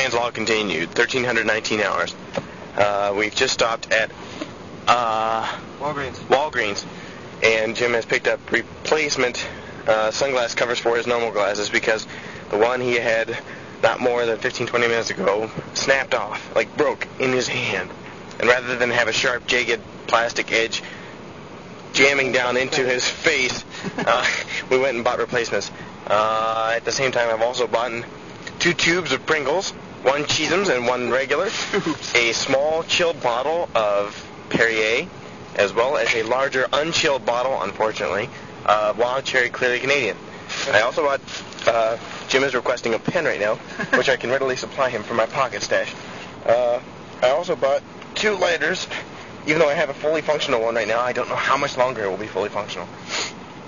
Law continued. 1,319 hours. We've just stopped at Walgreens, and Jim has picked up replacement sunglass covers for his normal glasses because the one he had not more than 15-20 minutes ago snapped off, like broke in his hand. And rather than have a sharp, jagged plastic edge jamming down into his face, we went and bought replacements. At the same time, I've also bought 2 tubes of Pringles, 1 Cheez-Ums and 1 regular, a small chilled bottle of Perrier, as well as a larger unchilled bottle, unfortunately, of Wild Cherry Clearly Canadian. I also bought, Jim is requesting a pen right now, which I can readily supply him from my pocket stash. I also bought 2 lighters. Even though I have a fully functional one right now, I don't know how much longer it will be fully functional.